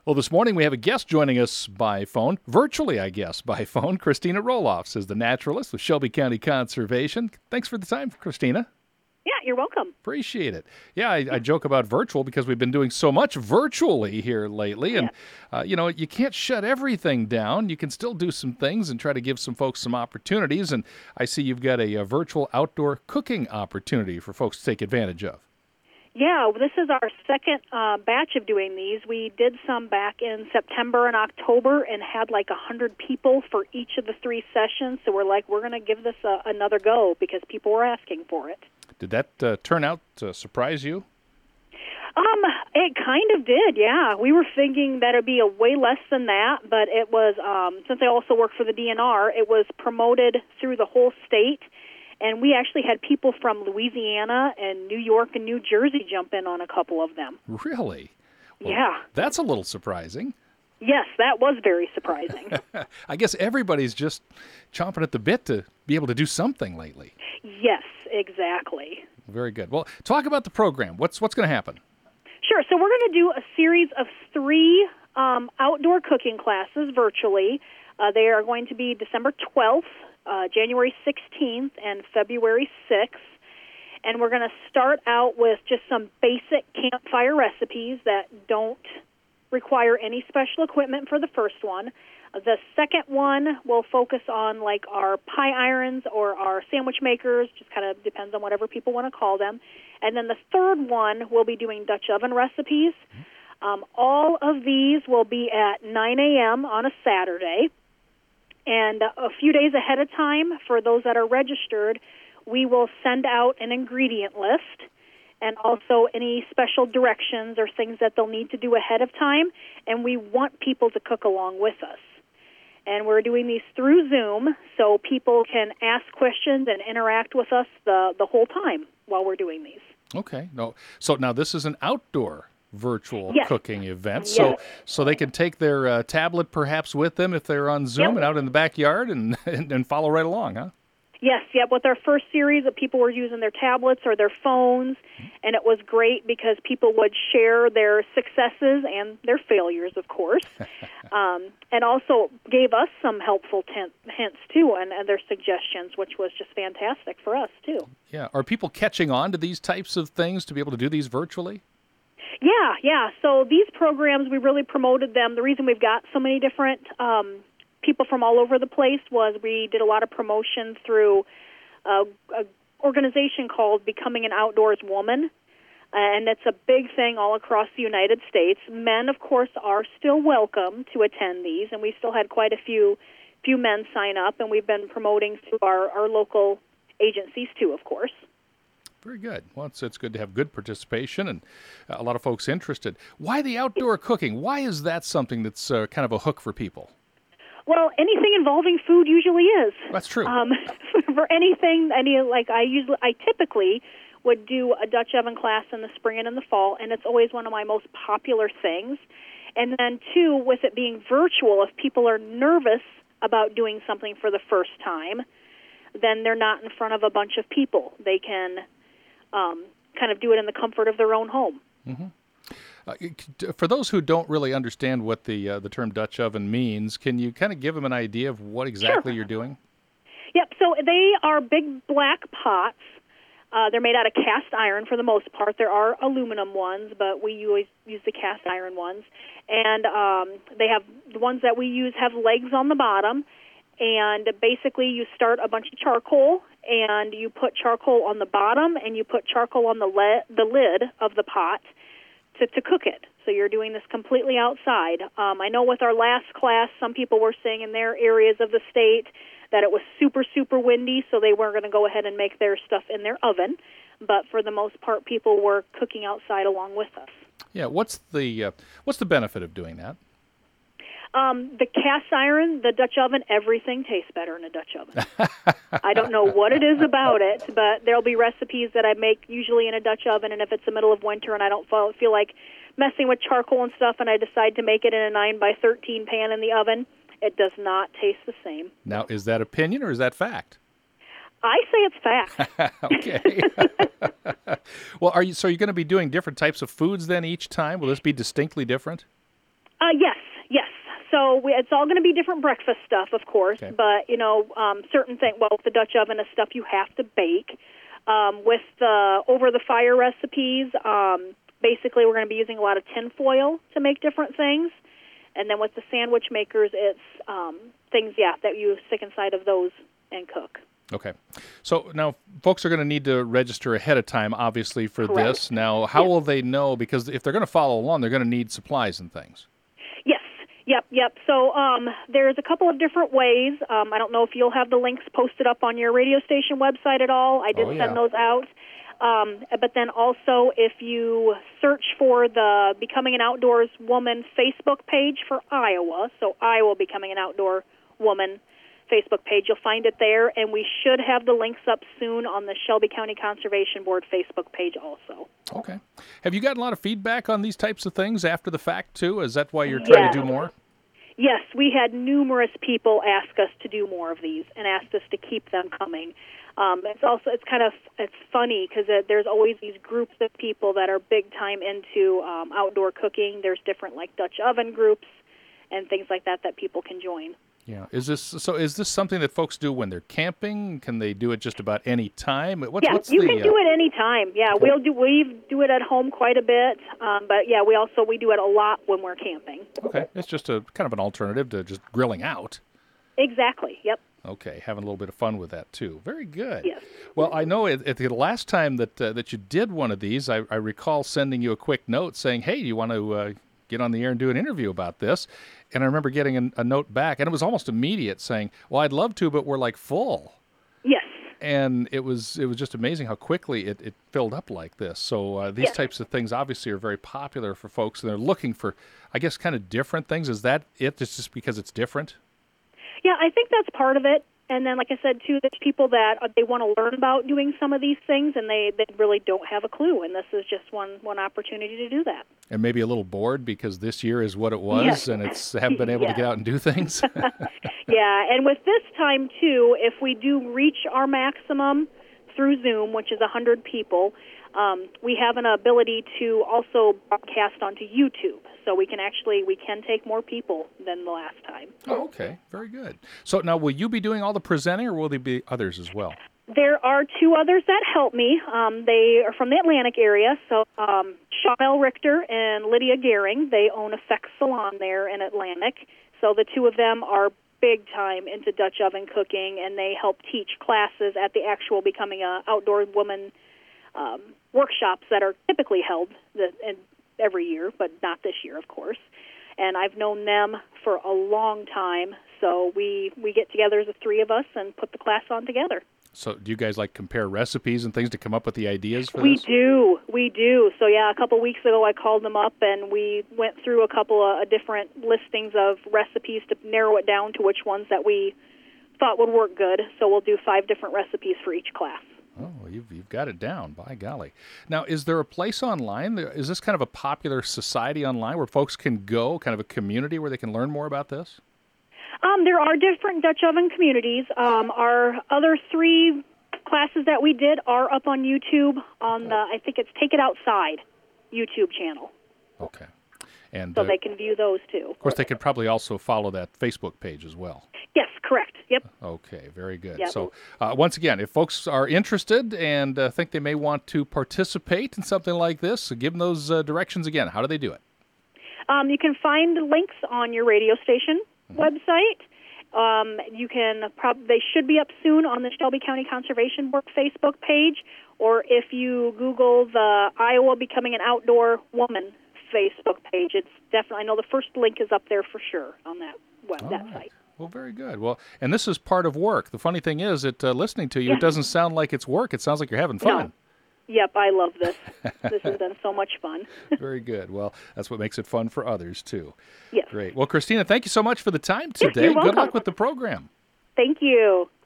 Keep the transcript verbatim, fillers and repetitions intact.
Well, this morning we have a guest joining us by phone, virtually, I guess, by phone. Christina Roloffs is the naturalist with Shelby County Conservation. Thanks for the time, Christina. Yeah, you're welcome. Appreciate it. Yeah, I, I joke about virtual because we've been doing so much virtually here lately. And, Yeah. uh, you know, you can't shut everything down. You can still do some things and try to give some folks some opportunities. And I see you've got a, a virtual outdoor cooking opportunity for folks to take advantage of. Yeah, this is our second uh, batch of doing these. We did some back in September and October and had like one hundred people for each of the three sessions. So we're like, we're going to give this a, another go because people were asking for it. Did that uh, turn out to surprise you? Um, it kind of did, yeah. We were thinking that it would be a way less than that, but it was, um, since I also work for the D N R, it was promoted through the whole state. And we actually had people from Louisiana and New York and New Jersey jump in on a couple of them. Really? Well, yeah. That's a little surprising. Yes, that was very surprising. I guess everybody's just chomping at the bit to be able to do something lately. Yes, exactly. Very good. Well, talk about the program. What's what's going to happen? Sure. So we're going to do a series of three um, outdoor cooking classes virtually. Uh, they are going to be December twelfth. Uh, January sixteenth and February sixth, and we're going to start out with just some basic campfire recipes that don't require any special equipment for the first one. The second one will focus on like our pie irons or our sandwich makers, just kind of depends on whatever people want to call them. And then the third one will be doing Dutch oven recipes. Um, all of these will be at nine a.m. on a Saturday. And a few days ahead of time, for those that are registered, we will send out an ingredient list and also any special directions or things that they'll need to do ahead of time. And we want people to cook along with us. And we're doing these through Zoom, so people can ask questions and interact with us the, the whole time while we're doing these. Okay. No. So now this is an outdoor virtual yes. cooking event, yes. so so they can take their uh, tablet perhaps with them if they're on Zoom yep. and out in the backyard and, and and follow right along, huh? Yes, yep. With our first series, of people were using their tablets or their phones, and it was great because people would share their successes and their failures, of course, um, and also gave us some helpful t- hints too and, and their suggestions, which was just fantastic for us too. Yeah. Are people catching on to these types of things to be able to do these virtually? Yeah, yeah. So these programs, we really promoted them. The reason we've got so many different um, people from all over the place was we did a lot of promotion through a, a organization called Becoming an Outdoors Woman, and it's a big thing all across the United States. Men, of course, are still welcome to attend these, and we still had quite a few few men sign up, and we've been promoting through our, our local agencies too, of course. Very good. Well, it's, it's good to have good participation and a lot of folks interested. Why the outdoor cooking? Why is that something that's uh, kind of a hook for people? Well, anything involving food usually is. That's true. Um, for anything, any like I usually, I typically would do a Dutch oven class in the spring and in the fall, and it's always one of my most popular things. And then, two, with it being virtual, if people are nervous about doing something for the first time, then they're not in front of a bunch of people. They can Um, kind of do it in the comfort of their own home. Mm-hmm. Uh, for those who don't really understand what the uh, the term Dutch oven means, can you kind of give them an idea of what exactly Sure. you're doing? Yep, so they are big black pots. Uh, they're made out of cast iron for the most part. There are aluminum ones, but we always use the cast iron ones. And um, they have the ones that we use have legs on the bottom. And basically you start a bunch of charcoal, and you put charcoal on the bottom, and you put charcoal on the, le- the lid of the pot to, to cook it. So you're doing this completely outside. Um, I know with our last class, some people were saying in their areas of the state that it was super, super windy, so they weren't going to go ahead and make their stuff in their oven. But for the most part, people were cooking outside along with us. Yeah, what's the uh, what's the benefit of doing that? Um, the cast iron, the Dutch oven, everything tastes better in a Dutch oven. I don't know what it is about it, but there'll be recipes that I make usually in a Dutch oven, and if it's the middle of winter and I don't feel, feel like messing with charcoal and stuff and I decide to make it in a nine by thirteen pan in the oven, it does not taste the same. Now, is that opinion or is that fact? I say it's fact. Okay. Well, are you so you're going to be doing different types of foods then each time? Will this be distinctly different? Uh, yes, yes. So we, it's all going to be different breakfast stuff, of course, Okay. but, you know, um, certain things, well, with the Dutch oven is stuff you have to bake. Um, with the over-the-fire recipes, um, basically we're going to be using a lot of tin foil to make different things. And then with the sandwich makers, it's um, things, yeah, that you stick inside of those and cook. Okay. So now folks are going to need to register ahead of time, obviously, for Correct. this. Now, how Yes. will they know? Because if they're going to follow along, they're going to need supplies and things. Yes, yep, yep. So um, there's a couple of different ways. Um, I don't know if you'll have the links posted up on your radio station website at all. I did Oh, yeah. send those out. Um, but then also, if you search for the Becoming an Outdoors Woman Facebook page for Iowa, so Iowa Becoming an Outdoor Woman Facebook page, you'll find it there, and we should have the links up soon on the Shelby County Conservation Board Facebook page also. Okay. Have you gotten a lot of feedback on these types of things after the fact, too? Is that why you're trying Yes. to do more? Yes, we had numerous people ask us to do more of these and asked us to keep them coming. Um, it's also it's kind of it's funny because uh, there's always these groups of people that are big time into um, outdoor cooking. There's different like Dutch oven groups and things like that that people can join. Yeah. Is this so? Is this something that folks do when they're camping? Can they do it just about any time? What's, Yeah, what's you the, can uh, do it any time. Yeah, we'll do we do it at home quite a bit, um, but yeah, we also we do it a lot when we're camping. Okay. It's just a kind of an alternative to just grilling out. Exactly. Yep. Okay, having a little bit of fun with that too. Very good. Yes. Well, I know at, at the last time that uh, that you did one of these, I, I recall sending you a quick note saying, "Hey, you want to uh, get on the air and do an interview about this?" And I remember getting a, a note back, and it was almost immediate, saying, "Well, I'd love to, but we're like full." Yes. And it was it was just amazing how quickly it, it filled up like this. So uh, these Yes. types of things obviously are very popular for folks, and they're looking for, I guess, kind of different things. Is that it? It's just because it's different? Yeah, I think that's part of it. And then, like I said, too, there's people that uh, they want to learn about doing some of these things, and they, they really don't have a clue. And this is just one, one opportunity to do that. And maybe a little bored because this year is what it was, Yes. and it's haven't been able Yes. to get out and do things. Yeah, and with this time, too, if we do reach our maximum through Zoom, which is one hundred people, um, we have an ability to also broadcast onto YouTube. So we can actually, we can take more people than the last time. Oh, okay, very good. So now, will you be doing all the presenting, or will there be others as well? There are two others that help me. Um, they are from the Atlantic area, so um, Shawnell Richter and Lydia Gehring. They own a Fex Salon there in Atlantic. So the two of them are big time into Dutch oven cooking, and they help teach classes at the actual Becoming a Outdoor Woman um, workshops that are typically held the, in, every year, but not this year, of course. And I've known them for a long time, so we, we get together as the three of us and put the class on together. So do you guys like compare recipes and things to come up with the ideas for We this? do, we do. So yeah, a couple weeks ago I called them up and we went through a couple of uh, different listings of recipes to narrow it down to which ones that we thought would work good. So we'll do five different recipes for each class. Oh, well, you've, you've got it down, by golly. Now, is there a place online? Is this kind of a popular society online where folks can go, kind of a community where they can learn more about this? Um, there are different Dutch oven communities. Um, our other three classes that we did are up on YouTube on the, I think it's Take It Outside YouTube channel. Okay. And So uh, they can view those too. of course, they could probably also follow that Facebook page as well. Yes, correct. Yep. Okay, very good. Yep. So uh, once again, if folks are interested and uh, think they may want to participate in something like this, give them those uh, directions again. How do they do it? Um, you can find links on your radio station mm-hmm. website. Um, you can prob- they should be up soon on the Shelby County Conservation Board Facebook page, or if you Google the Iowa Becoming an Outdoor Woman Facebook page, it's definitely, I know the first link is up there for sure on that web, that right. site. Well, very good. Well, and this is part of work. The funny thing is that uh, listening to you, Yeah. it doesn't sound like it's work. It sounds like you're having fun. No. Yep, I love this. This has been so much fun. Very good. Well, that's what makes it fun for others, too. Yes. Great. Well, Christina, thank you so much for the time Yes, today. you're Good welcome. luck with the program. Thank you.